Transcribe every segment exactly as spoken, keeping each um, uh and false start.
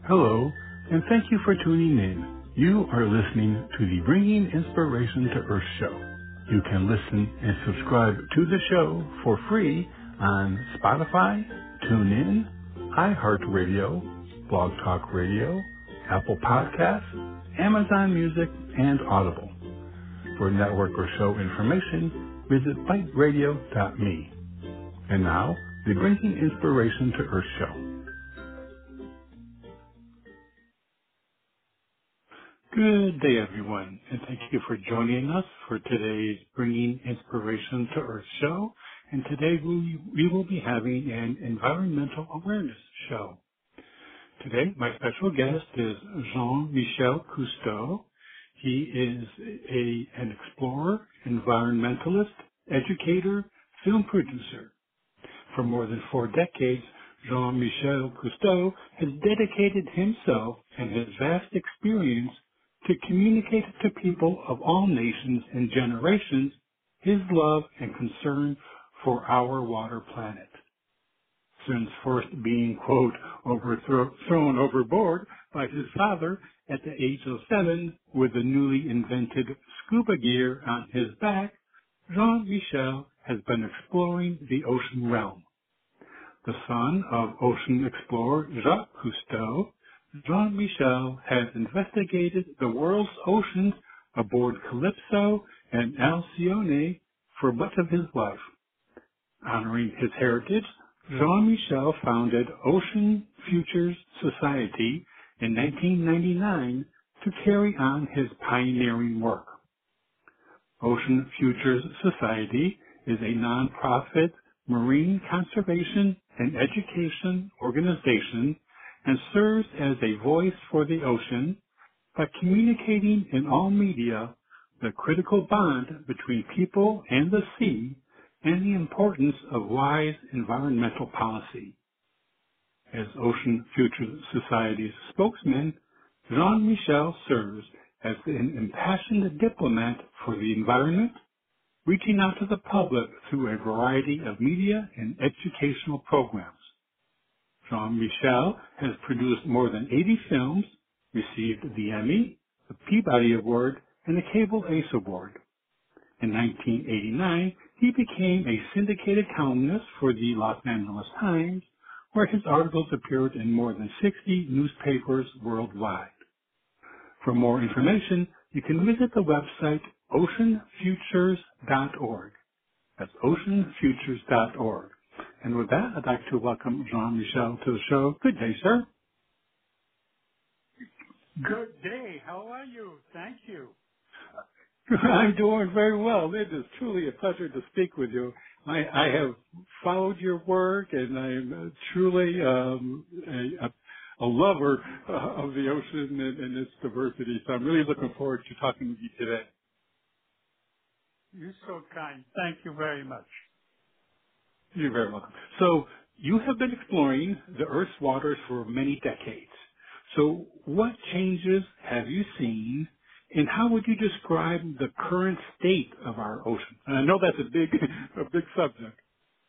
Hello, and thank you for tuning in. You are listening to the Bringing Inspiration to Earth show. You can listen and subscribe to the show for free on Spotify, TuneIn, iHeartRadio, Blog Talk Radio, Apple Podcasts, Amazon Music, and Audible. For network or show information, visit byte radio dot me. And now, the Bringing Inspiration to Earth show. Good day, everyone, and thank you for joining us for today's Bringing Inspiration to Earth show. And today we, we will be having an environmental awareness show. Today, my special guest is Jean-Michel Cousteau. He is a, an explorer, environmentalist, educator, film producer. For more than four decades, Jean-Michel Cousteau has dedicated himself and his vast experience to communicate to people of all nations and generations his love and concern for our water planet. Since first being, quote, overthrown thrown overboard by his father at the age of seven with the newly invented scuba gear on his back, Jean-Michel has been exploring the ocean realm. The son of ocean explorer Jacques Cousteau, Jean-Michel has investigated the world's oceans aboard Calypso and Alcyone for much of his life. Honoring his heritage, Jean-Michel founded Ocean Futures Society in nineteen ninety-nine to carry on his pioneering work. Ocean Futures Society is a nonprofit marine conservation and education organization and serves as a voice for the ocean by communicating in all media the critical bond between people and the sea and the importance of wise environmental policy. As Ocean Futures Society's spokesman, Jean-Michel serves as an impassioned diplomat for the environment, reaching out to the public through a variety of media and educational programs. Jean-Michel has produced more than eighty films, received the Emmy, the Peabody Award, and the Cable Ace Award. In nineteen eighty-nine, he became a syndicated columnist for the Los Angeles Times, where his articles appeared in more than sixty newspapers worldwide. For more information, you can visit the website ocean futures dot org. That's ocean futures dot org. And with that, I'd like to welcome Jean-Michel to the show. Good day, sir. Good day. How are you? Thank you. I'm doing very well. It is truly a pleasure to speak with you. I, I have followed your work, and I'm truly um, a, a lover uh, of the ocean and, and its diversity. So I'm really looking forward to talking with you today. You're so kind. Thank you very much. You're very welcome. So you have been exploring the Earth's waters for many decades. So what changes have you seen, and how would you describe the current state of our ocean? And I know that's a big, a big subject.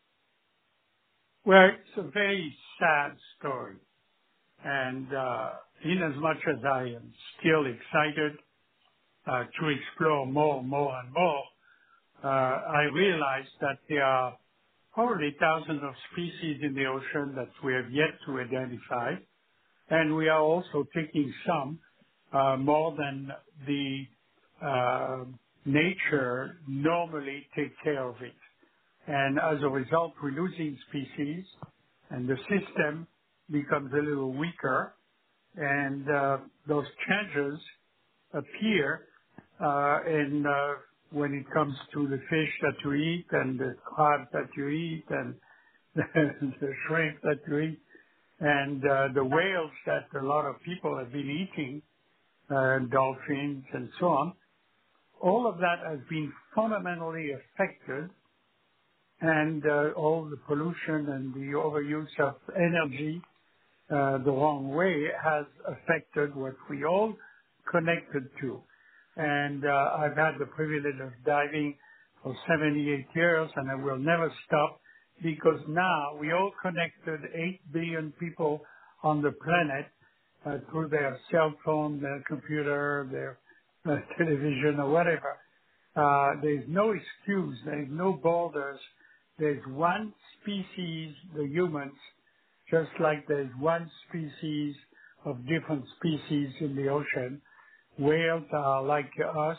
Well, it's a very sad story. And uh, in as much as I am still excited uh, to explore more, more, and more, uh, I realize that there are probably thousands of species in the ocean that we have yet to identify. And we are also taking some uh, more than the uh, nature normally take care of it. And as a result, we're losing species, and the system becomes a little weaker, and uh, those changes appear uh, in uh, when it comes to the fish that you eat and the crab that you eat and the shrimp that you eat and uh, the whales that a lot of people have been eating, uh, dolphins and so on. All of that has been fundamentally affected, and uh, all the pollution and the overuse of energy uh, the wrong way has affected what we all connected to. And uh, I've had the privilege of diving for seventy-eight years, and I will never stop, because now we all connected eight billion people on the planet, uh, through their cell phone, their computer, their uh, television or whatever. Uh, there's no excuse. There's no borders. There's one species, the humans, just like there's one species of different species in the ocean. Whales are like us,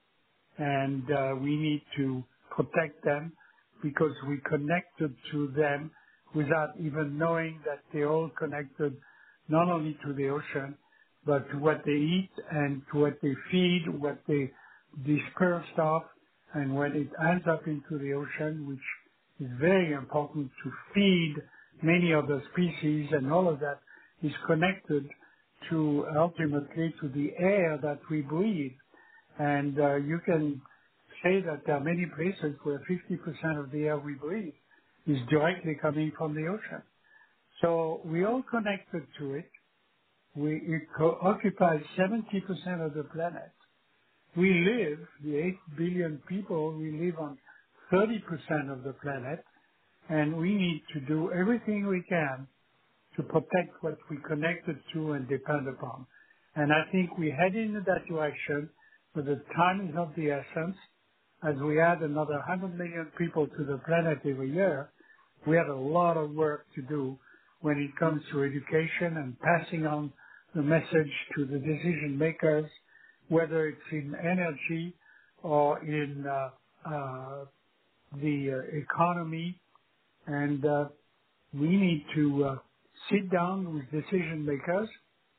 and uh, we need to protect them because we connected to them without even knowing that they're all connected not only to the ocean, but to what they eat and to what they feed, what they disperse of, and when it ends up into the ocean, which is very important to feed many other species, and all of that is connected to ultimately to the air that we breathe. And uh, you can say that there are many places where fifty percent of the air we breathe is directly coming from the ocean. So we all connected to it. We, it co- occupies seventy percent of the planet. We live, the eight billion people, we live on thirty percent of the planet, and we need to do everything we can to protect what we connected to and depend upon. And I think we head in that direction, but the time is of the essence. As we add another one hundred million people to the planet every year, we have a lot of work to do when it comes to education and passing on the message to the decision makers, whether it's in energy or in uh, uh, the uh, economy. And uh, we need to uh, sit down with decision makers,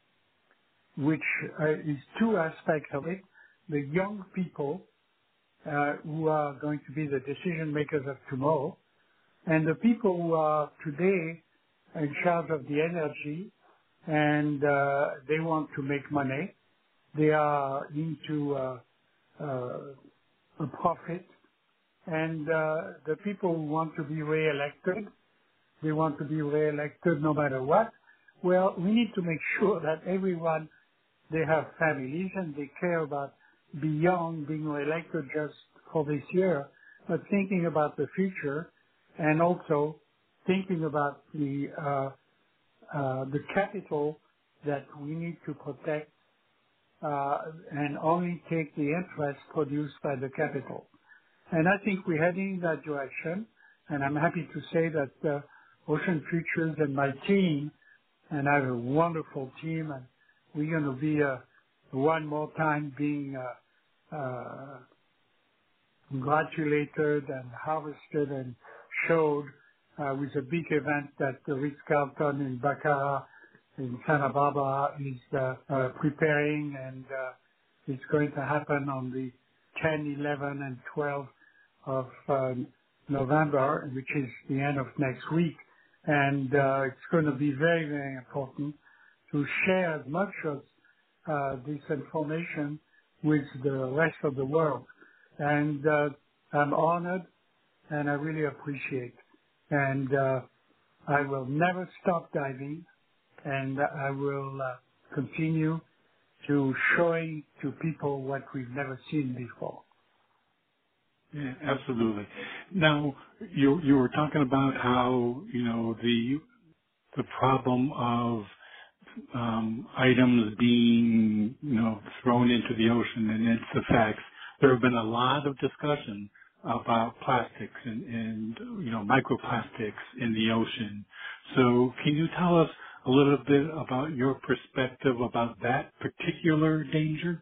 which uh, is two aspects of it. The young people uh, who are going to be the decision makers of tomorrow, and the people who are today in charge of the energy, and uh, they want to make money. They are into uh, uh, a profit, and uh, the people who want to be re-elected, they want to be re-elected no matter what. Well, we need to make sure that everyone, they have families and they care about beyond being re-elected just for this year, but thinking about the future and also thinking about the uh, uh, the capital that we need to protect uh, and only take the interest produced by the capital. And I think we're heading in that direction, and I'm happy to say that uh, Ocean Futures and my team, and I have a wonderful team, and we're going to be uh, one more time being uh, uh, congratulated and harvested and showed uh, with a big event that the Ritz-Carlton in Baccarat in Santa Barbara is uh, uh, preparing, and uh, it's going to happen on the ten, eleven, and twelve of uh, November, which is the end of next week. And uh, it's going to be very, very important to share as much of uh, this information with the rest of the world. And uh, I'm honored, and I really appreciate. And uh, I will never stop diving, and I will uh, continue to showing to people what we've never seen before. Yeah, absolutely. Now, you you were talking about how, you know, the the problem of um, items being, you know, thrown into the ocean and its effects. There have been a lot of discussion about plastics and, and you know, microplastics in the ocean. So can you tell us a little bit about your perspective about that particular danger?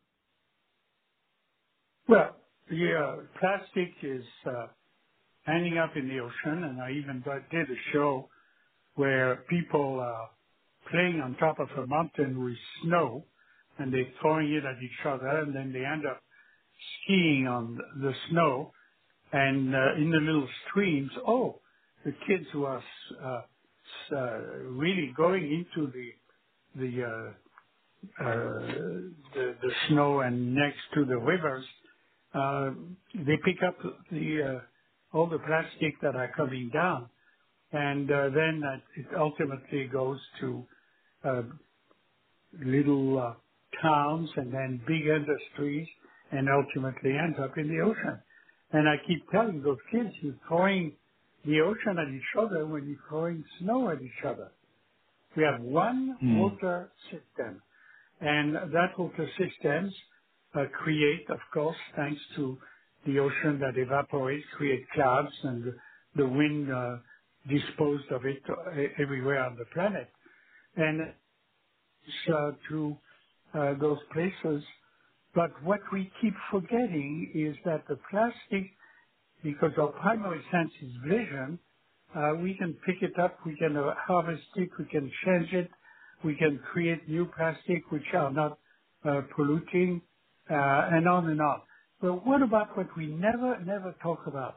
Well, the uh, plastic is uh, ending up in the ocean, and I even did a show where people are playing on top of a mountain with snow, and they're throwing it at each other, and then they end up skiing on the snow, and uh, in the little streams, oh, the kids who are uh, uh, really going into the the, uh, uh, the the snow and next to the rivers, uh, they pick up the uh, all the plastic that are coming down, and uh, then uh, it ultimately goes to uh, little uh, towns and then big industries, and ultimately ends up in the ocean. And I keep telling those kids, you're throwing the ocean at each other when you're throwing snow at each other. We have one Mm. water system, and that water systems uh, create, of course, thanks to the ocean that evaporates, create clouds, and the, the wind uh, disposed of it uh, everywhere on the planet. And uh, to uh, those places. But what we keep forgetting is that the plastic, because our primary sense is vision, uh, we can pick it up, we can uh, harvest it, we can change it, we can create new plastic which are not uh, polluting, uh, and on and on. But what about what we never, never talk about?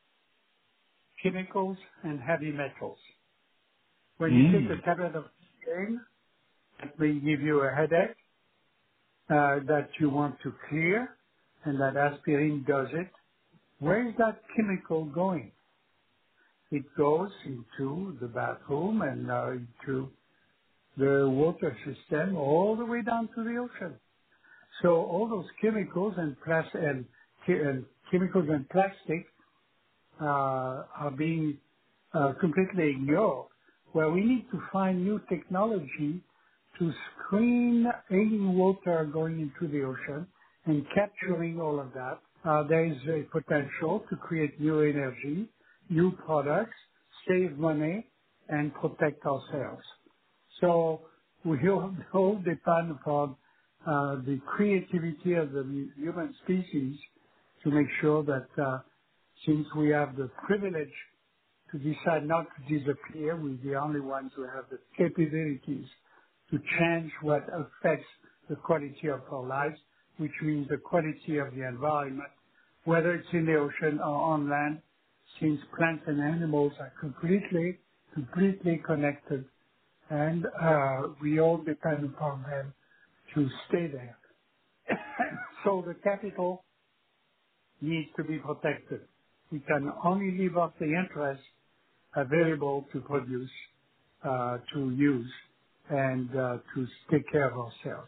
Chemicals and heavy metals. When you take Mm. a tablet of pain, it may give you a headache uh, that you want to clear, and that aspirin does it. Where is that chemical going? It goes into the bathroom and uh, into the water system all the way down to the ocean. So all those chemicals and, plas- and, che- and chemicals and plastic uh, are being uh, completely ignored, where we need to find new technology to screen any water going into the ocean and capturing all of that. Uh, there is a potential to create new energy, new products, save money, and protect ourselves. So we all, all depend upon uh, the creativity of the human species to make sure that uh, since we have the privilege to decide not to disappear, we're the only ones who have the capabilities to change what affects the quality of our lives, which means the quality of the environment, whether it's in the ocean or on land, since plants and animals are completely, completely connected, and uh, we all depend upon them to stay there. So the capital needs to be protected. We can only leave off the interest available to produce, uh, to use, and uh, to take care of ourselves.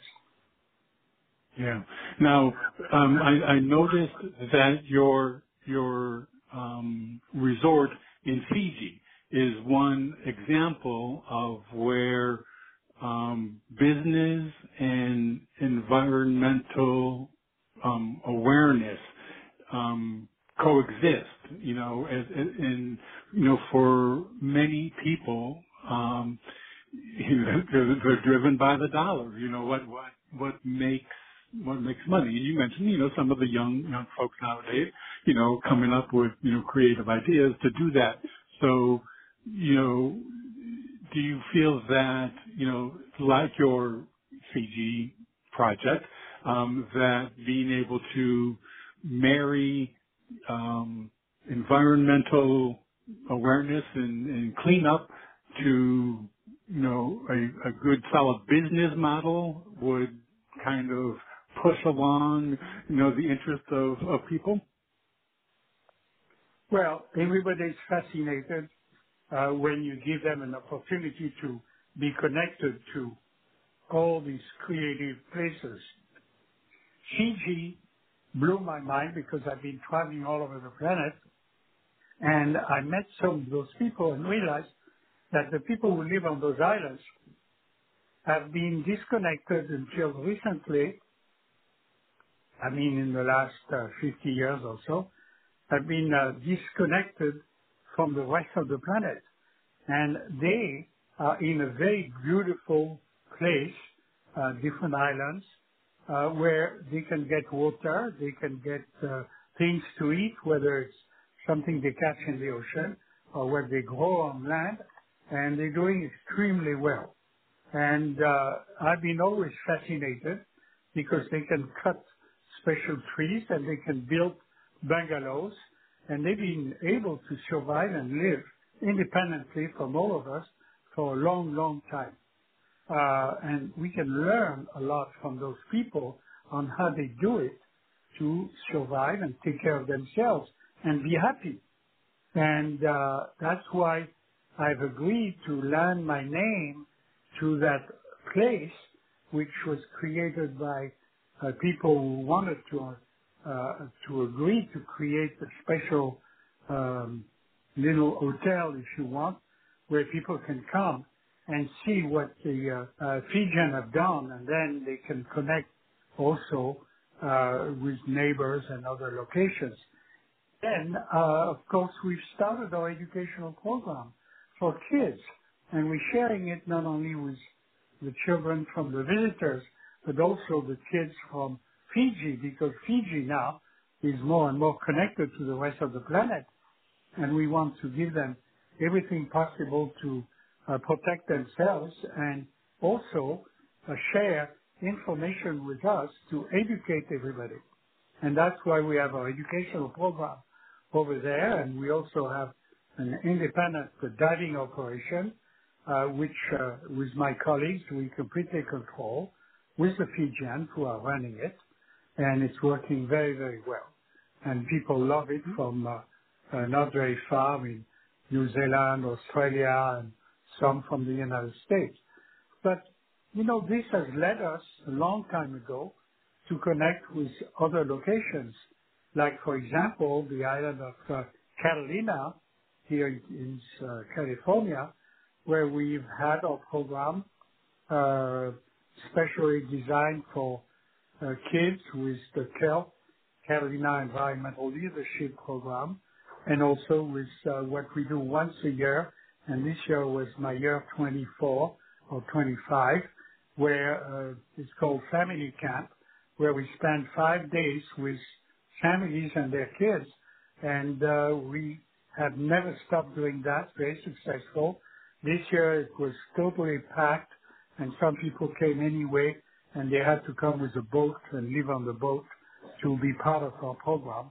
Yeah. Now, um, I, I noticed that your your um, resort in Fiji is one example of where um, business and environmental um, awareness um, coexist. You know, as, as, and you know, for many people, um, you know, they're, they're driven by the dollar. You know, what what what makes what makes money. And you mentioned, you know, some of the young young folks nowadays, you know, coming up with, you know, creative ideas to do that. So, you know, do you feel that, you know, like your Fiji project, um, that being able to marry um, environmental awareness and, and cleanup to, you know, a, a good solid business model would kind of push along, you know, the interest of, of people? Well, everybody is fascinated uh, when you give them an opportunity to be connected to all these creative places. Fiji blew my mind because I've been traveling all over the planet, and I met some of those people and realized that the people who live on those islands have been disconnected until recently. I mean, in the last uh, fifty years or so, have been uh, disconnected from the rest of the planet. And they are in a very beautiful place, uh, different islands, uh, where they can get water, they can get uh, things to eat, whether it's something they catch in the ocean or what they grow on land, and they're doing extremely well. And uh, I've been always fascinated because they can cut special trees and they can build bungalows, and they've been able to survive and live independently from all of us for a long, long time. Uh, and we can learn a lot from those people on how they do it to survive and take care of themselves and be happy. And uh, that's why I've agreed to lend my name to that place, which was created by uh, people who wanted to uh, to agree to create a special um, little hotel, if you want, where people can come and see what the uh, uh, Fijian have done, and then they can connect also uh, with neighbors and other locations. Then, uh, of course, we've started our educational program for kids, and we're sharing it not only with the children from the visitors, but also the kids from Fiji, because Fiji now is more and more connected to the rest of the planet, and we want to give them everything possible to uh, protect themselves and also uh, share information with us to educate everybody. And that's why we have our educational program over there, and we also have an independent diving operation, uh, which uh, with my colleagues we completely control with the Fijians who are running it, and it's working very, very well. And people love it from uh, uh, not very far in New Zealand, Australia, and some from the United States. But, you know, this has led us a long time ago to connect with other locations, like, for example, the island of uh, Catalina here in uh, California, where we've had our program uh, specially designed for uh, kids with the CELP, Catalina Environmental Leadership Program, and also with uh, what we do once a year, and this year was my year twenty-four or twenty-five, where uh, it's called Family Camp, where we spend five days with families and their kids, and uh, we have never stopped doing that, very successful. This year it was totally packed, and some people came anyway, and they had to come with a boat and live on the boat to be part of our program.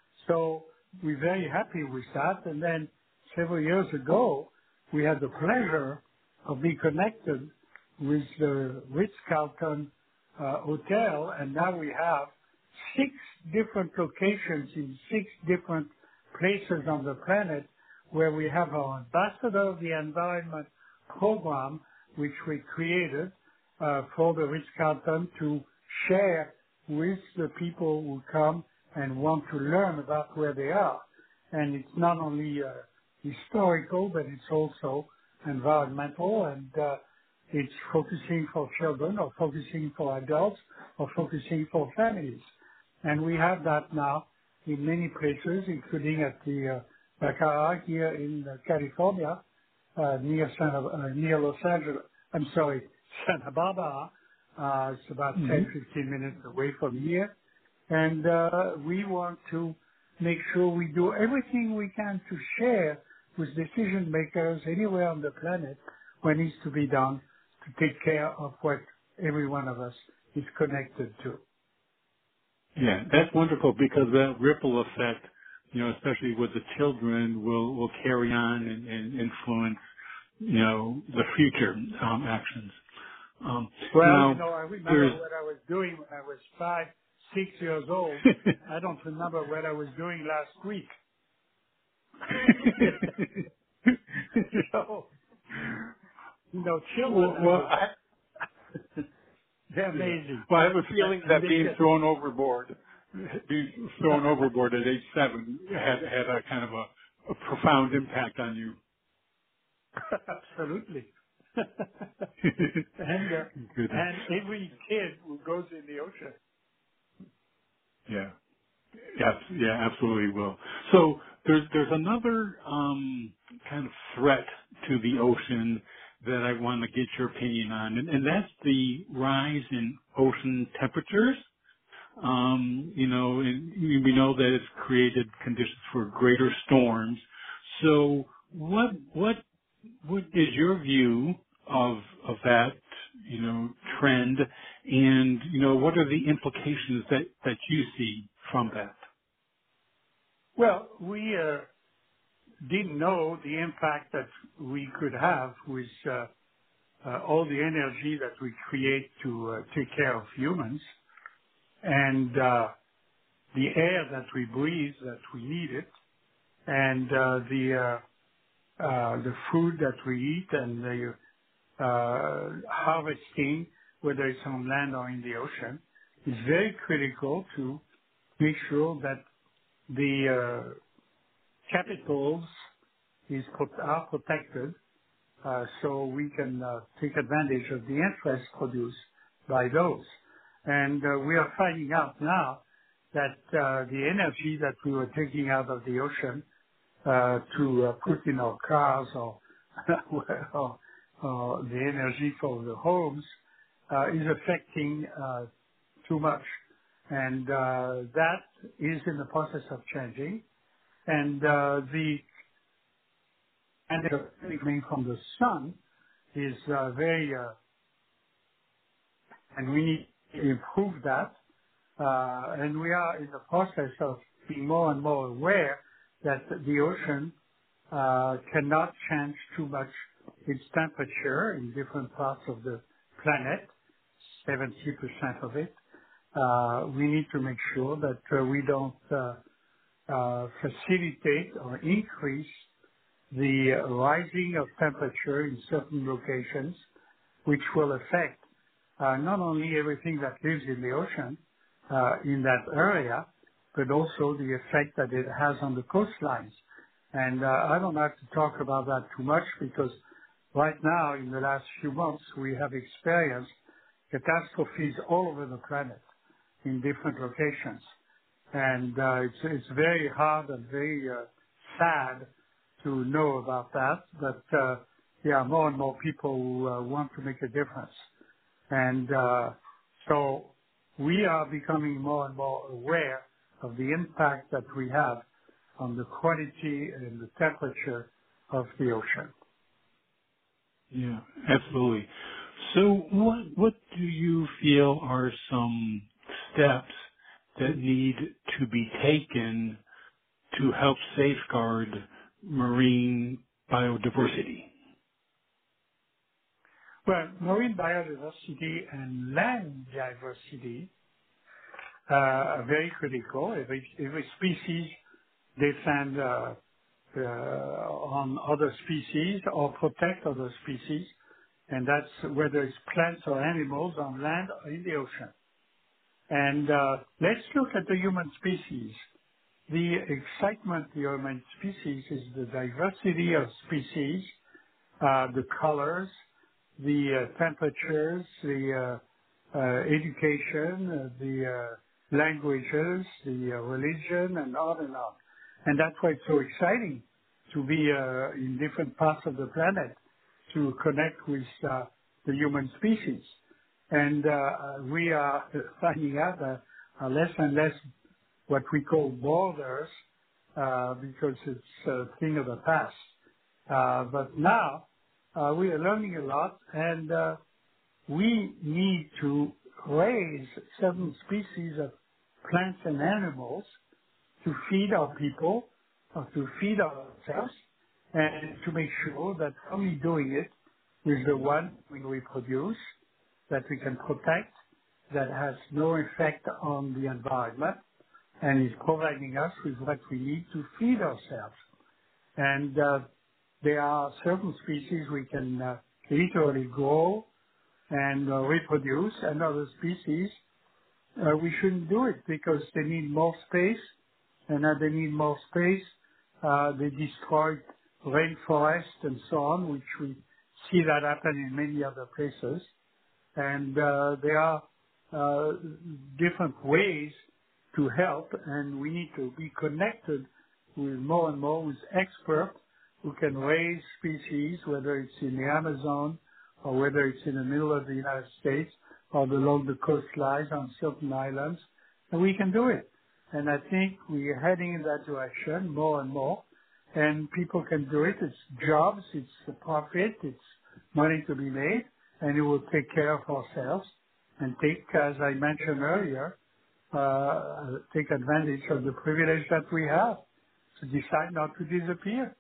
So we're very happy with that. And then several years ago, we had the pleasure of being connected with the Ritz-Carlton uh, Hotel, and now we have six different locations in six different places on the planet where we have our Ambassador of the Environment program, which we created uh, for the Ritz-Carlton to share with the people who come and want to learn about where they are. And it's not only uh, historical, but it's also environmental, and uh, it's focusing for children or focusing for adults or focusing for families. And we have that now in many places, including at the uh, Bacara here in uh, California, uh, near Santa, uh, near Los Angeles. I'm sorry, Santa Barbara. Uh, it's about Mm-hmm. ten, fifteen minutes away from here. And uh, we want to make sure we do everything we can to share with decision makers anywhere on the planet what needs to be done to take care of what every one of us is connected to. Yeah, that's wonderful because that ripple effect, you know, especially with the children, will will carry on and, and influence, you know, the future um, actions. Um, Well, now, you know, I remember there's what I was doing when I was five, six years old. I don't remember what I was doing last week. so, you know, children well, are well, just, I, they're yeah. amazing. Well, I have a feeling And that they being can, thrown overboard, being thrown overboard at age seven, had had a kind of a, a profound impact on you. absolutely. and, uh, Goodness. and every kid who goes in the ocean. Yeah. Yes, yeah, absolutely will. So there's there's another um, kind of threat to the ocean that I want to get your opinion on, and, and that's the rise in ocean temperatures. Um, you know, and we know that it's created conditions for greater storms. So what what what is your view of of that, you know, trend, and you know, what are the implications that that you see from that? Well, we uh, didn't know the impact that we could have with uh, uh, all the energy that we create to uh, take care of humans and uh, the air that we breathe, that we need it, and uh, the uh, uh, the food that we eat and the uh, harvesting, whether it's on land or in the ocean, is very critical to make sure that the uh, capitals is pro- are protected uh, so we can uh, take advantage of the interest produced by those. And uh, we are finding out now that uh, the energy that we were taking out of the ocean uh, to uh, put in our cars or, or, or the energy for the homes uh, is affecting uh, too much. And uh, that is in the process of changing. And uh, the energy coming from the sun is uh, very, uh, and we need to improve that. Uh, and we are in the process of being more and more aware that the ocean uh, cannot change too much its temperature in different parts of the planet, seventy percent of it. Uh, we need to make sure that uh, we don't uh, uh, facilitate or increase the rising of temperature in certain locations, which will affect uh, not only everything that lives in the ocean uh, in that area, but also the effect that it has on the coastlines. And uh, I don't have to talk about that too much because right now, in the last few months, we have experienced catastrophes all over the planet in different locations. And uh, it's, it's very hard and very uh, sad to know about that, but uh, yeah, more and more people who uh, want to make a difference. And uh, so we are becoming more and more aware of the impact that we have on the quality and the temperature of the ocean. Yeah, absolutely. So what what do you feel are some steps that need to be taken to help safeguard marine biodiversity? Well, marine biodiversity and land diversity uh, are very critical. Every, every species depend uh, uh, on other species or protect other species, and that's whether it's plants or animals on land or in the ocean. And uh, let's look at the human species. The excitement of the human species is the diversity of species, uh, the colors, the uh, temperatures, the uh, uh, education, uh, the uh, languages, the uh, religion, and on and on. And that's why it's so exciting to be uh, in different parts of the planet to connect with uh, the human species. And uh, we are finding out that uh, less and less what we call borders uh, because it's a thing of the past. Uh, but now uh, we are learning a lot, and uh, we need to raise certain species of plants and animals to feed our people, or to feed ourselves, and to make sure that only doing it with the one we reproduce, that we can protect, that has no effect on the environment, and is providing us with what we need to feed ourselves. And uh, there are certain species we can uh, literally grow and uh, reproduce, and other species uh, we shouldn't do it because they need more space, and as they need more space, uh, they destroy rainforest and so on, which we see that happen in many other places. And uh, there are uh, different ways to help, and we need to be connected with more and more with experts who can raise species, whether it's in the Amazon or whether it's in the middle of the United States or along the coastlines on certain islands, and we can do it. And I think we are heading in that direction more and more, and people can do it. It's jobs, it's a profit, it's money to be made, and it will take care of ourselves and take, as I mentioned earlier, uh, take advantage of the privilege that we have to decide not to disappear.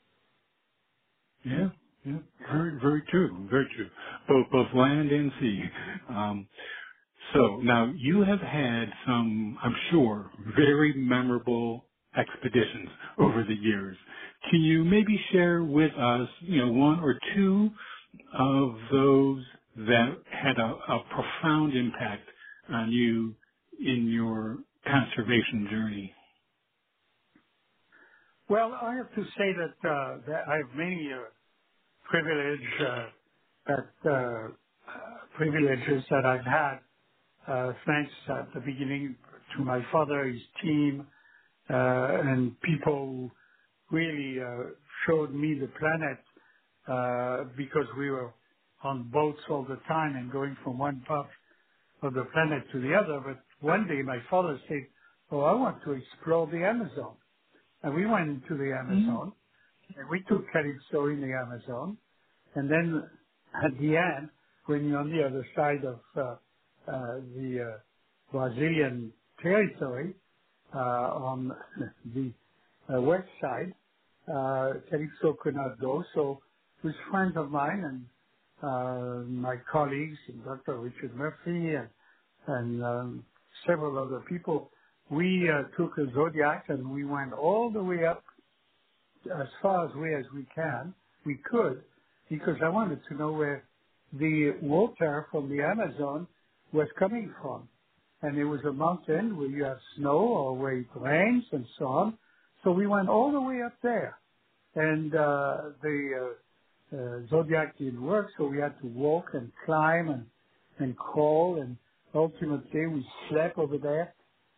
Yeah, yeah, very, very true, very true. Both, both land and sea. Um, so now you have had some, I'm sure, very memorable expeditions over the years. Can you maybe share with us, you know, one or two of those that had a, a profound impact on you in your conservation journey? Well, I have to say that, uh, that I have many uh, privilege uh, that uh, privileges that I've had uh, thanks at the beginning to my father, his team, uh, and people who really uh, showed me the planet uh, because we were on boats all the time and going from one part of the planet to the other. But one day my father said, "Oh, I want to explore the Amazon." And we went into the Mm. Amazon, and we took Calypso in the Amazon. And then at the end, when you're on the other side of uh, uh, the uh, Brazilian territory, uh, on the uh, west side, uh, Calypso could not go. So with friends of mine and uh, my colleagues, Doctor Richard Murphy and, and um, several other people, we uh, took a Zodiac and we went all the way up as far as way as we can, we could, because I wanted to know where the water from the Amazon was coming from. And it was a mountain where you have snow or where it rains and so on. So we went all the way up there. And uh, the uh, uh, Zodiac didn't work, so we had to walk and climb and, and crawl. And ultimately we slept over there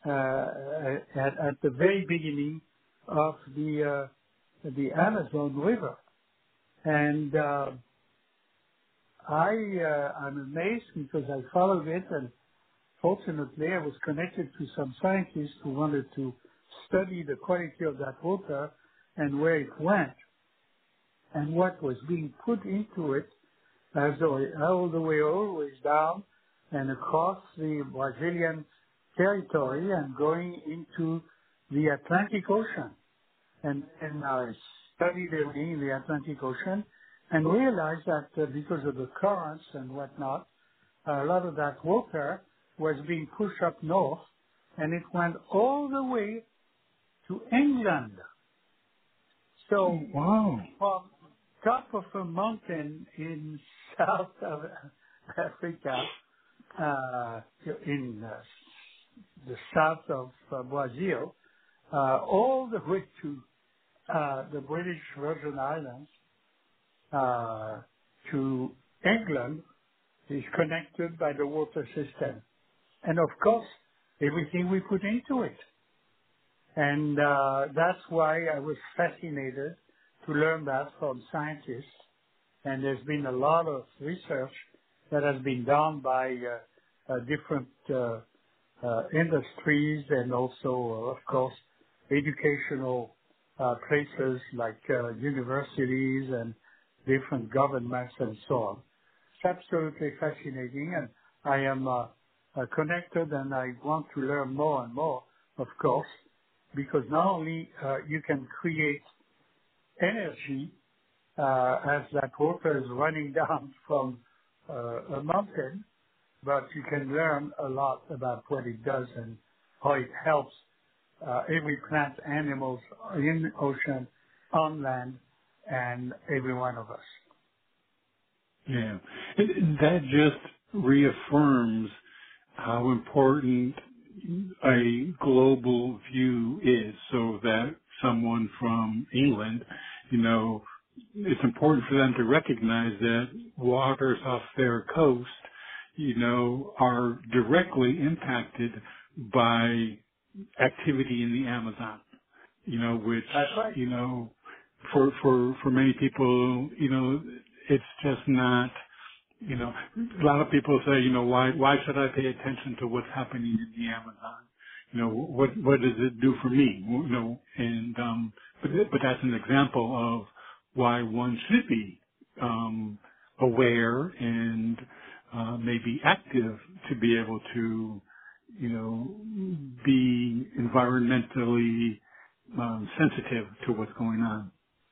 uh, at, at the very beginning of the uh, the Amazon River. And uh, I uh, am amazed because I followed it, and fortunately I was connected to some scientists who wanted to study the quality of that water and where it went and what was being put into it as the, all the way always down and across the Brazilian territory and going into the Atlantic Ocean. And, and I studied everything in the Atlantic Ocean and realized that uh, because of the currents and whatnot, a lot of that water was being pushed up north, and it went all the way to England. So Wow. from top of a mountain in South of Africa, uh, in uh, the south of uh, Brazil, uh, all the way to uh, the British Virgin Islands, uh, to England, is connected by the water system. And of course, everything we put into it. And uh, that's why I was fascinated to learn that from scientists. And there's been a lot of research that has been done by uh, uh, different uh, uh, industries and also, uh, of course, educational uh, places like uh, universities and different governments and so on. It's absolutely fascinating, and I am uh, uh, connected, and I want to learn more and more, of course, because not only uh, you can create energy uh, as that water is running down from uh, a mountain, but you can learn a lot about what it does and how it helps uh, every plant, animals in the ocean, on land, and every one of us. Yeah. And and that just reaffirms how important a global view is, so that someone from England, you know, it's important for them to recognize that waters off their coast, you know, are directly impacted by activity in the Amazon, you know, which, That's right. you know, for, for, for many people, you know, it's just not, you know, a lot of people say, you know, why, why should I pay attention to what's happening in the Amazon? You know, what, what does it do for me? You know, and, um, but, but that's an example of why one should be, um, aware and, uh, maybe active to be able to, you know, be environmentally, um, sensitive to what's going on.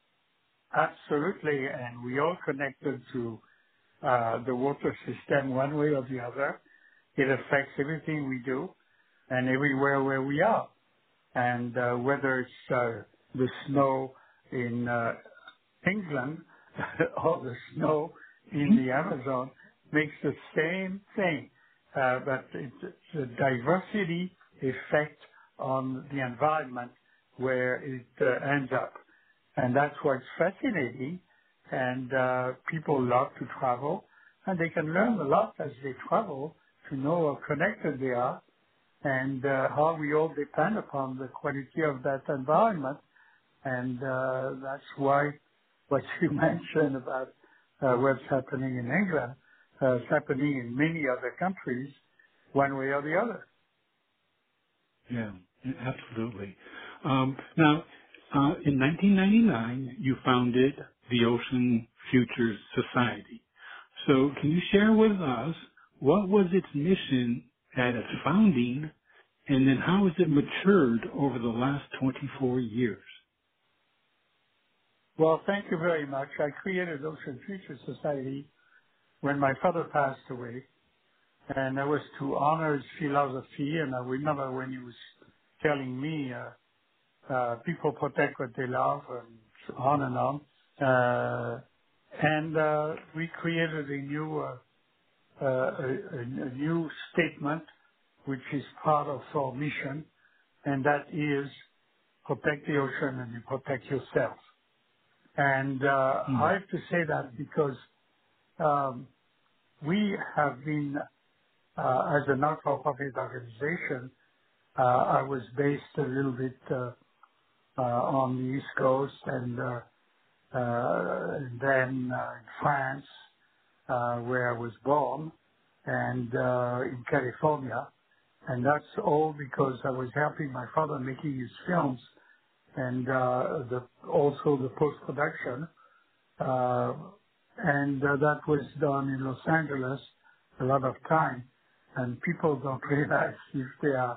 Absolutely, and we all connected to uh, the water system one way or the other. It affects everything we do and everywhere where we are. And uh, whether it's uh, the snow in uh, England or the snow in the Amazon makes the same thing. Uh, but it's, it's a diversity effect on the environment where it uh, ends up. And that's what's fascinating. and uh, people love to travel, and they can learn a lot as they travel to know how connected they are and uh, how we all depend upon the quality of that environment. And uh, that's why what you mentioned about uh, what's happening in England uh, is happening in many other countries, one way or the other. Yeah, absolutely. Um, now, uh, in nineteen ninety-nine, you founded the Ocean Futures Society. So can you share with us what was its mission at its founding, and then how has it matured over the last twenty-four years? Well, thank you very much. I created Ocean Futures Society when my father passed away, and that was to honor his philosophy. And I remember when he was telling me, uh, uh, people protect what they love, and on and on. Uh, and uh, we created a new uh, uh, a, a new statement, which is part of our mission, and that is protect the ocean and you protect yourself. And uh, Mm. I have to say that because um, we have been, uh, as a not-for-profit organization, uh, I was based a little bit uh, uh, on the East Coast and, uh, uh, and then uh, in France, uh, where I was born, and uh, in California. And that's all because I was helping my father making his films and uh, the, also the post-production. Uh, and uh, that was done in Los Angeles a lot of time. And people don't realize if they are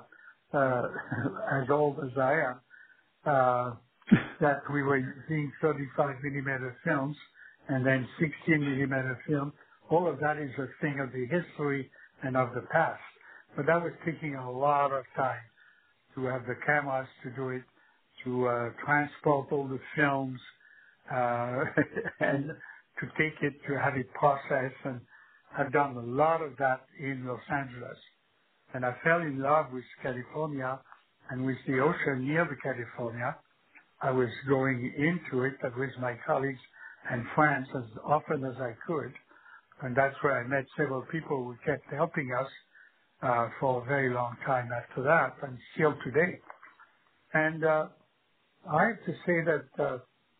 uh, as old as I am, uh, that we were using thirty-five millimeter films and then sixteen millimeter film. All of that is a thing of the history and of the past. But that was taking a lot of time to have the cameras to do it, to uh, transport all the films, uh, and to take it, to have it processed. And I've done a lot of that in Los Angeles. And I fell in love with California and with the ocean near the California. I was going into it with my colleagues and friends as often as I could. And that's where I met several people who kept helping us uh, for a very long time after that, and still today. And uh, I have to say that uh,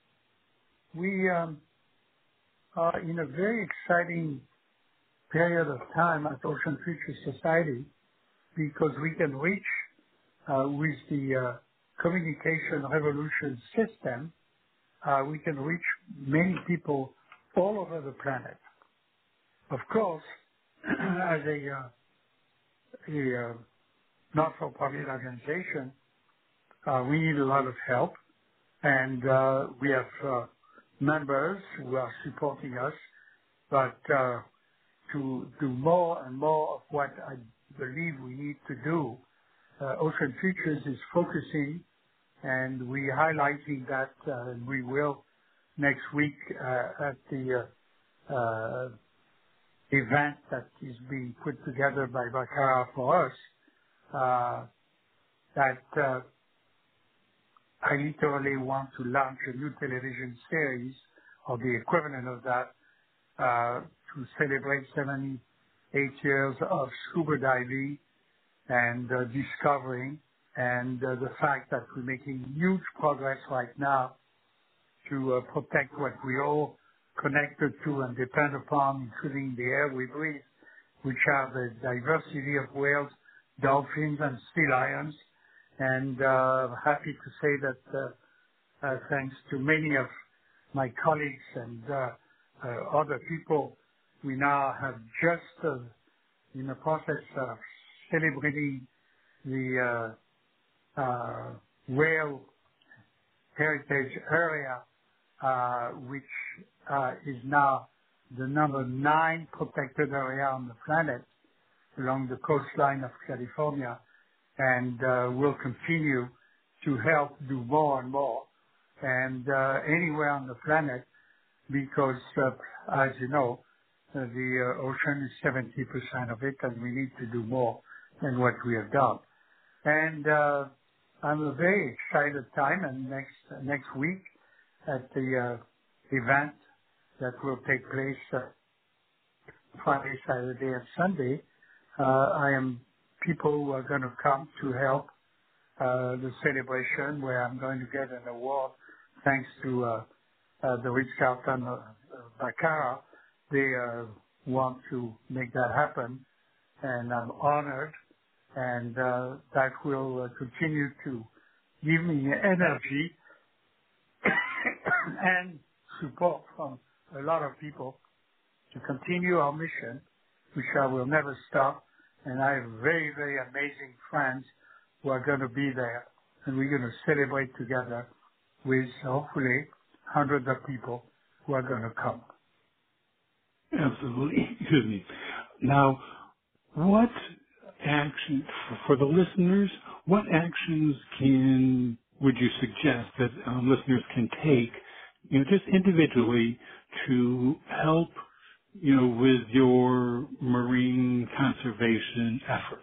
we um, are in a very exciting period of time at Ocean Futures Society because we can reach uh, with the uh, communication revolution system, uh, we can reach many people all over the planet. Of course, as a, uh, a uh, not-for-profit organization, uh, we need a lot of help, and uh, we have uh, members who are supporting us, but uh, to do more and more of what I believe we need to do, uh, Ocean Futures is focusing, and we're highlighting that, uh, and we will next week uh, at the uh, uh, event that is being put together by Baccarat for us, uh, that uh, I literally want to launch a new television series or the equivalent of that uh, to celebrate seventy-eight years of scuba diving and uh, discovering, and uh, the fact that we're making huge progress right now to uh, protect what we all connected to and depend upon, including the air we breathe, which are the diversity of whales, dolphins, and sea lions. And uh, happy to say that uh, uh, thanks to many of my colleagues and uh, uh, other people, we now have just uh, in the process of celebrating the uh, uh, whale heritage area, uh, which uh, is now the number nine protected area on the planet along the coastline of California, and uh, will continue to help do more and more, and uh, anywhere on the planet, because uh, as you know, uh, the uh, ocean is seventy percent of it, and we need to do more than what we have done. And uh, I'm a very excited time, and next next week at the uh, event that will take place uh, Friday, Saturday, and Sunday. Uh, I am people who are going to come to help uh, the celebration where I'm going to get an award thanks to uh, uh, the Ritz-Carlton uh, Baccarat. They uh, want to make that happen, and I'm honored, and uh, that will uh, continue to give me energy and support from a lot of people to continue our mission, which I will never stop. And I have very, very amazing friends who are going to be there, and we're going to celebrate together with hopefully hundreds of people who are going to come. Absolutely. Excuse me. Now, what action for the listeners? What actions can would you suggest that um, listeners can take, you know, just individually to help, you know, with your marine conservation efforts?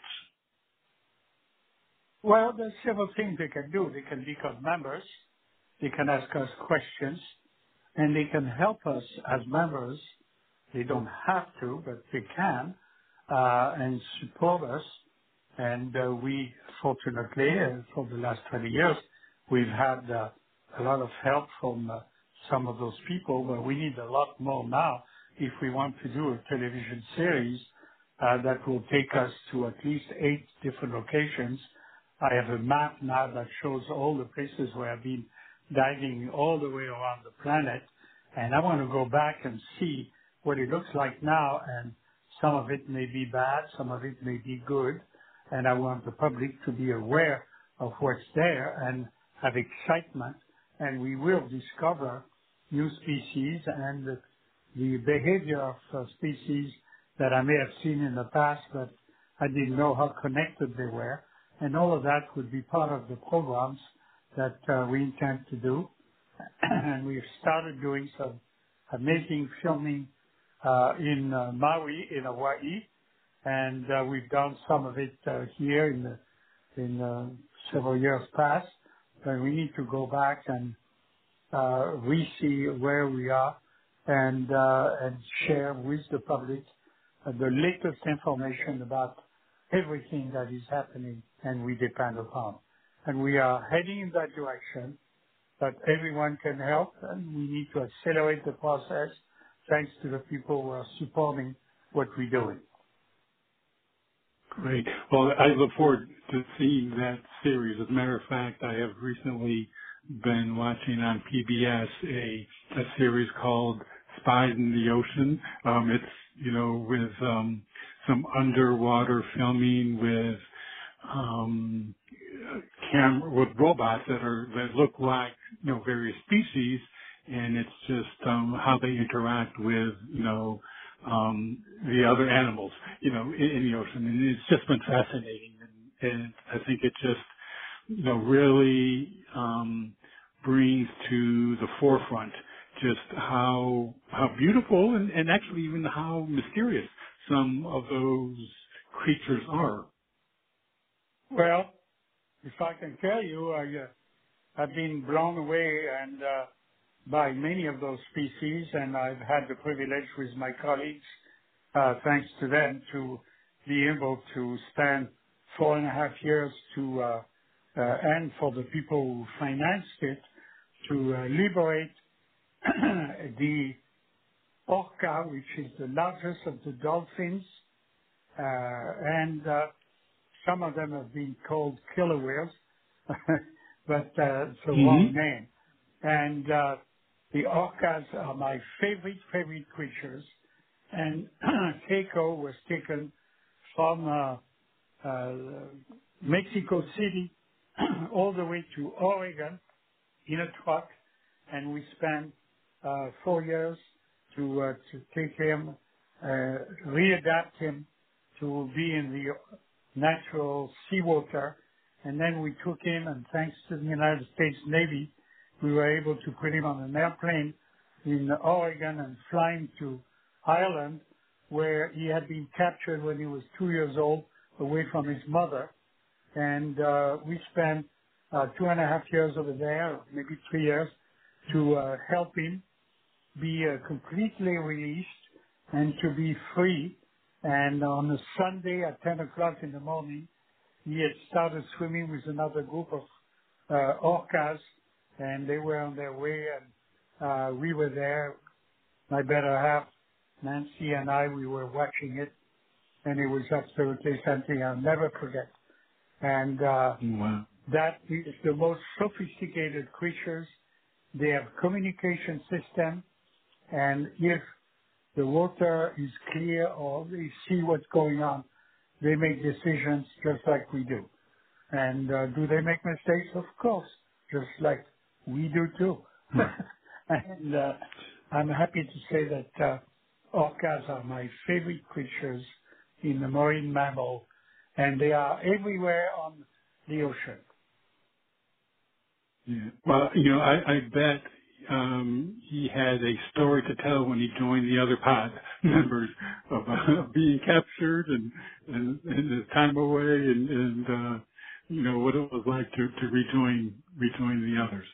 Well, there's several things they can do. They can become members. They can ask us questions, and they can help us as members. They don't have to, but they can, uh, and support us. And uh, we, fortunately, uh, for the last twenty years, we've had uh, a lot of help from uh, some of those people, but we need a lot more now if we want to do a television series uh, that will take us to at least eight different locations. I have a map now that shows all the places where I've been diving all the way around the planet, and I want to go back and see what it looks like now, and some of it may be bad, some of it may be good, and I want the public to be aware of what's there and have excitement, and we will discover new species and the, the behavior of uh, species that I may have seen in the past, but I didn't know how connected they were, and all of that would be part of the programs that uh, we intend to do, and we've started doing some amazing filming uh, in uh, Maui, in Hawaii, and uh, we've done some of it uh, here in the, in uh, several years past. But we need to go back and uh, re-see where we are and uh, and share with the public uh, the latest information about everything that is happening and we depend upon. And we are heading in that direction, but everyone can help, and we need to accelerate the process thanks to the people who are supporting what we're doing. Great. Well, I look forward to seeing that series. As a matter of fact, I have recently been watching on P B S a, a series called Spies in the Ocean. Um, it's, you know, with um, some underwater filming with um, camera with robots that are that look like, you know, various species, and it's just um, how they interact with, you know, um, the other animals, you know, in, in the ocean, and it's just been fascinating, and, and I think it just, you know, really um, brings to the forefront just how how beautiful and, and actually even how mysterious some of those creatures are. Well, if I can tell you, I, uh, I've been blown away and uh, by many of those species, and I've had the privilege with my colleagues, uh, thanks to them, to be able to spend four and a half years to, uh, uh, and for the people who financed it, to uh, liberate the orca, which is the largest of the dolphins, uh, and uh, some of them have been called killer whales, but uh, it's a Mm-hmm. wrong name. And uh, the orcas are my favorite, favorite creatures. And Keiko was taken from uh, uh, Mexico City all the way to Oregon in a truck, and we spent uh, four years to uh, to take him, uh, readapt him to be in the natural seawater, and then we took him, and thanks to the United States Navy, we were able to put him on an airplane in Oregon and fly him to Ireland, where he had been captured when he was two years old, away from his mother, and uh, we spent uh, two and a half years over there, maybe three years, to uh, help him be uh, completely released and to be free. And on a Sunday at ten o'clock in the morning, he had started swimming with another group of uh, orcas, and they were on their way, and uh, we were there. My better half, Nancy and I, we were watching it, and it was absolutely something I'll never forget. And uh, Wow. that is the most sophisticated creatures. They have communication system, and if the water is clear or they see what's going on, they make decisions just like we do. And uh, do they make mistakes? Of course, just like we do too. Right. and uh, I'm happy to say that uh, orcas are my favorite creatures in the marine mammal, and they are everywhere on the ocean. Yeah. Well, you know, I, I bet um, he had a story to tell when he joined the other pod members of uh, being captured and, and, and his time away and, and uh, you know, what it was like to, to rejoin rejoin the others.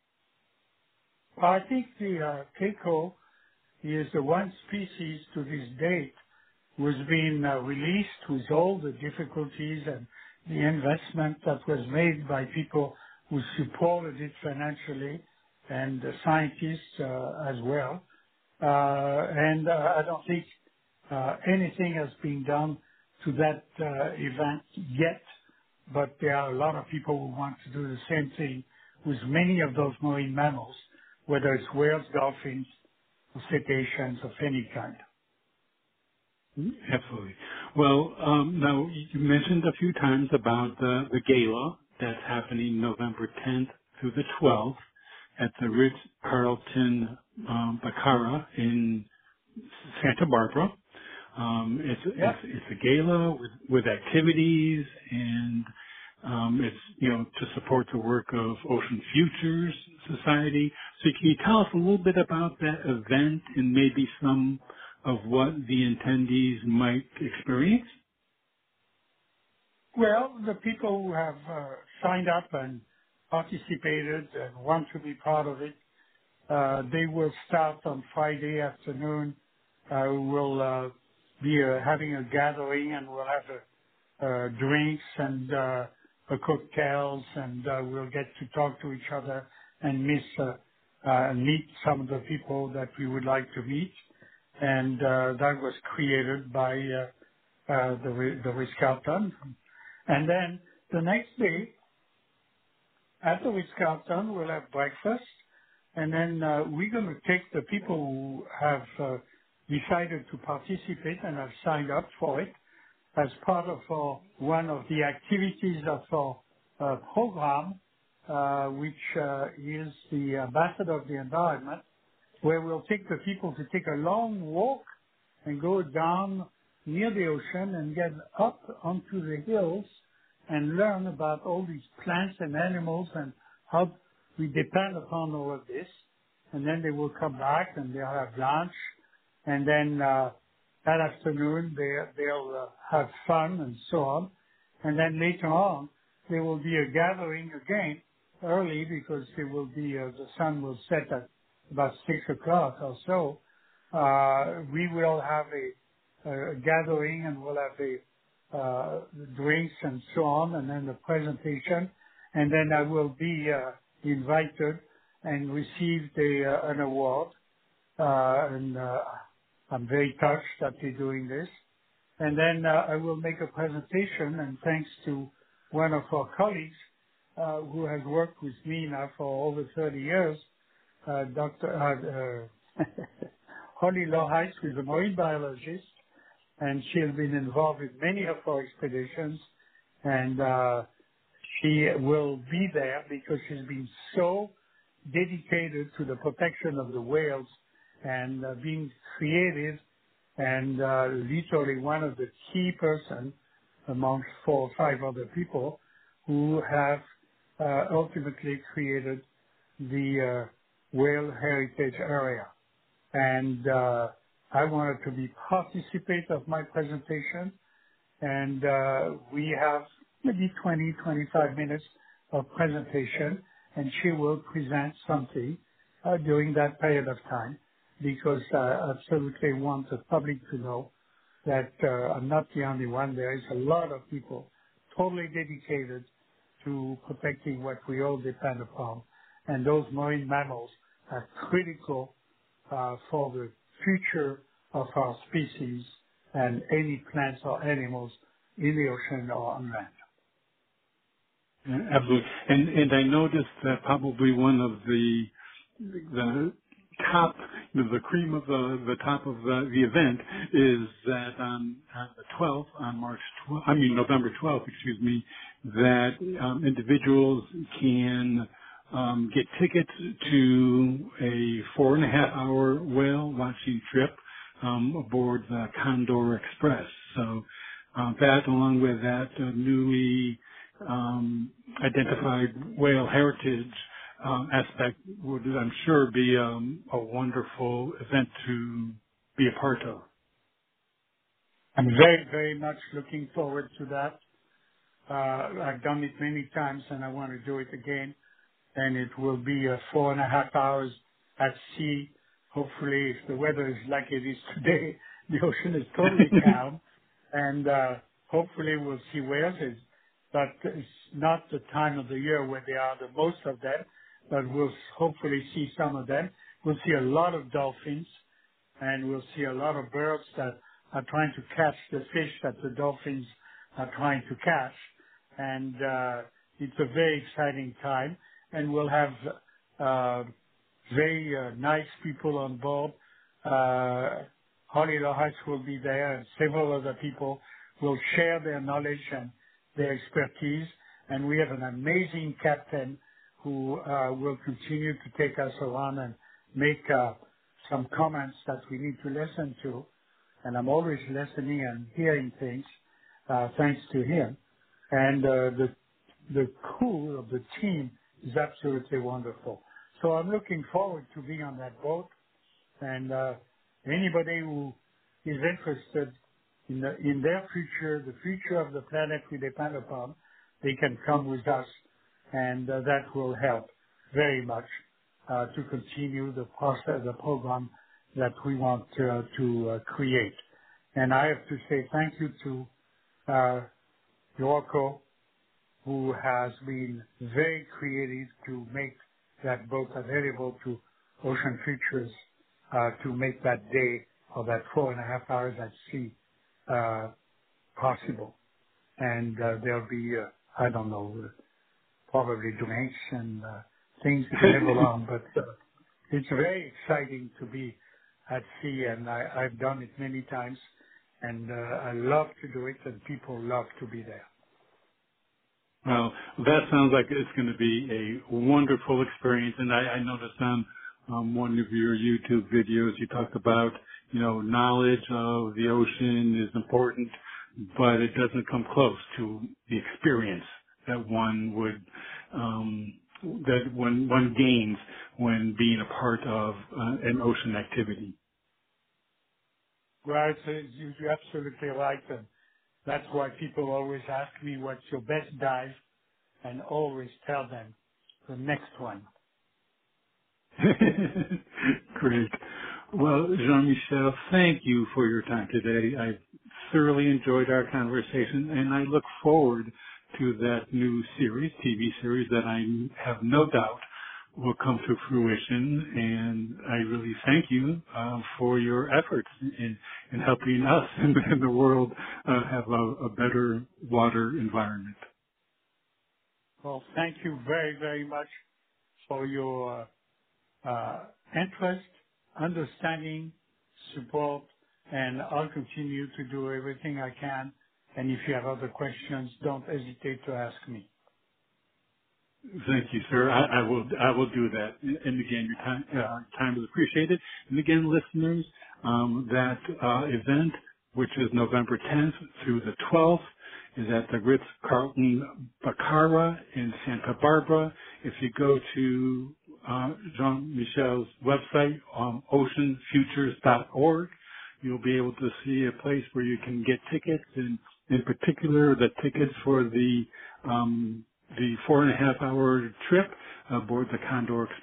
I think the uh, keiko is the one species to this date was being uh, released with all the difficulties and the investment that was made by people who supported it financially and the scientists uh, as well. Uh, and uh, I don't think uh, anything has been done to that uh, event yet, but there are a lot of people who want to do the same thing with many of those marine mammals, whether it's whales, dolphins, or cetaceans of any kind. Absolutely. Well, um, now you mentioned a few times about the, the gala that's happening November tenth through the twelfth at the Ritz-Carlton um, Bacara in Santa Barbara. Um, it's, Yeah. it's it's a gala with, with activities, and um, it's you know to support the work of Ocean Futures Society. So can you tell us a little bit about that event and maybe some of what the attendees might experience? Well, the people who have uh, signed up and participated and want to be part of it, uh, they will start on Friday afternoon. Uh, we'll uh, be uh, having a gathering, and we'll have uh, uh, drinks and uh, uh, cocktails, and uh, we'll get to talk to each other and miss, uh, uh, meet some of the people that we would like to meet. And uh, that was created by uh, uh, the Ri- the Ritz-Carlton. And then the next day, at the Ritz-Carlton, we'll have breakfast, and then uh, we're going to take the people who have uh, decided to participate and have signed up for it as part of our, one of the activities of our uh, program, uh, which uh, is the Ambassador of the Environment, where we'll take the people to take a long walk and go down near the ocean and get up onto the hills and learn about all these plants and animals and how we depend upon all of this. And then they will come back and they'll have lunch. And then uh, that afternoon they, they'll uh, have fun and so on. And then later on there will be a gathering again early because there will be uh, the sun will set at about six o'clock or so. Uh, we will have a, a gathering and we'll have a uh, drinks and so on, and then the presentation, and then I will be uh, invited and receive the, uh, an award, uh, and uh, I'm very touched that they're doing this. And then uh, I will make a presentation, and thanks to one of our colleagues uh, who has worked with me now for over thirty years, uh, Doctor Uh, uh, Holly Lohites, who is a marine biologist, and she has been involved in many of our expeditions, and uh, she will be there because she's been so dedicated to the protection of the whales and uh, being creative and uh, literally one of the key person amongst four or five other people who have uh, ultimately created the uh, whale heritage area. And uh, I wanted to be participate of my presentation, and uh, we have maybe twenty, twenty-five minutes of presentation, and she will present something uh, during that period of time, because I absolutely want the public to know that uh, I'm not the only one. There is a lot of people totally dedicated to protecting what we all depend upon. And those marine mammals are critical uh, for the future of our species and any plants or animals in the ocean or on land. Yeah, absolutely. And and I noticed that probably one of the the top, the, the cream of the the top of the, the event is that on, on the twelfth, on March twelfth, I mean November twelfth, excuse me, that um, individuals can um, get tickets to a four and a half hour whale watching trip um, aboard the Condor Express. So uh, that, along with that uh, newly um, identified whale heritage um, aspect, would, I'm sure, be um, a wonderful event to be a part of. I'm very, very much looking forward to that. Uh, I've done it many times and I want to do it again. And it will be uh, four and a half hours at sea. Hopefully, if the weather is like it is today, the ocean is totally calm. And uh, hopefully we'll see whales. It's, but it's not the time of the year where there are the most of them, but we'll hopefully see some of them. We'll see a lot of dolphins, and we'll see a lot of birds that are trying to catch the fish that the dolphins are trying to catch. And uh, it's a very exciting time. And we'll have uh, very uh, nice people on board. Uh, Holly Lohac will be there, and several other people will share their knowledge and their expertise. And we have an amazing captain who uh, will continue to take us around and make uh, some comments that we need to listen to. And I'm always listening and hearing things uh, thanks to him. And uh, the the crew of the team is absolutely wonderful. So I'm looking forward to being on that boat. And uh, anybody who is interested in, the, in their future, the future of the planet we depend upon, they can come with us, and uh, that will help very much uh, to continue the process, the program that we want uh, to uh, create. And I have to say thank you to uh, Yorko, who has been very creative to make that boat available to Ocean Futures uh, to make that day or that four and a half hours at sea uh, possible. And uh, there'll be, uh, I don't know, uh, probably drinks and uh, things to live along, but uh, it's very exciting to be at sea, and I, I've done it many times, and uh, I love to do it, and people love to be there. Well, that sounds like it's going to be a wonderful experience. And I, I noticed on um, one of your YouTube videos you talked about, you know, knowledge of the ocean is important, but it doesn't come close to the experience that one would, um, that one, one gains when being a part of uh, an ocean activity. Right, so you- you're absolutely right, and that's why people always ask me what's your best dive, and always tell them the next one. Great. Well, Jean-Michel, thank you for your time today. I thoroughly enjoyed our conversation, and I look forward to that new series, T V series, that I have no doubt will come to fruition. And I really thank you uh, for your efforts in, in helping us and, and the world uh, have a, a better water environment. Well, thank you very, very much for your uh, uh, interest, understanding, support, and I'll continue to do everything I can. And if you have other questions, don't hesitate to ask me. Thank you, sir. I, I will I will do that. And again, your time, uh, time is appreciated. And again, listeners, um, that uh, event, which is November tenth through the twelfth, is at the Ritz-Carlton Bacara in Santa Barbara. If you go to uh, Jean-Michel's website, um, ocean futures dot org, you'll be able to see a place where you can get tickets, and in particular, the tickets for the um, the four and a half hour trip aboard the Condor Express.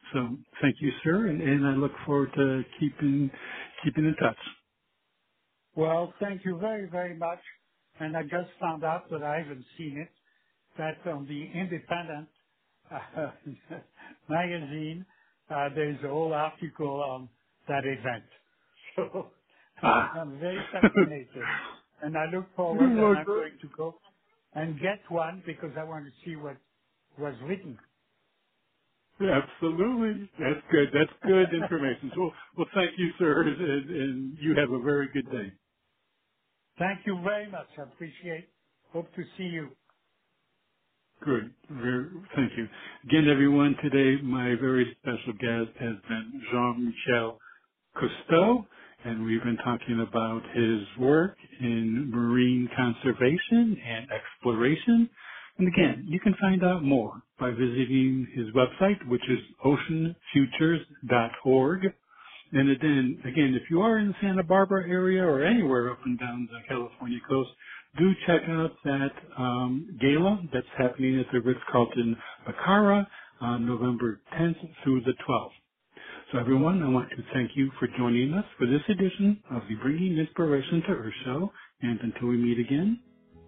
So thank you, sir, and, and I look forward to keeping keeping in touch. Well, thank you very, very much. And I just found out that I haven't seen it, that on the Independent uh, magazine, uh, there's a whole article on that event. So Ah. I'm very fascinated. And I look forward and I'm going to go and get one because I want to see what was written. Absolutely. That's good. That's good information. So, well, thank you, sir, and, and you have a very good day. Thank you very much. I appreciate. Hope to see you. Good. Very, thank you. Again, everyone, today my very special guest has been Jean-Michel Cousteau, and we've been talking about his work in marine conservation and exploration. And again, you can find out more by visiting his website, which is ocean futures dot org. And then, again, if you are in the Santa Barbara area or anywhere up and down the California coast, do check out that um, gala that's happening at the Ritz-Carlton Bacara on November tenth through the twelfth. So everyone, I want to thank you for joining us for this edition of the Bringing Inspiration to Earth show. And until we meet again,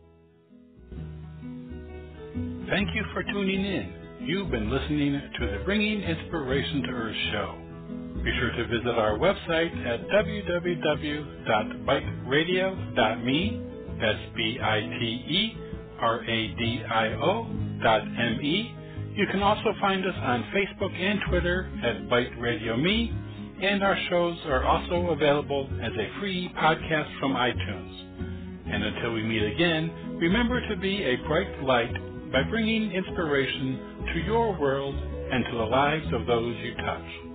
thank you for tuning in. You've been listening to the Bringing Inspiration to Earth show. Be sure to visit our website at w w w dot bite radio dot me. That's B I T E R A D I O dot M E. You can also find us on Facebook and Twitter at Bite Radio Me, and our shows are also available as a free podcast from iTunes. And until we meet again, remember to be a bright light by bringing inspiration to your world and to the lives of those you touch.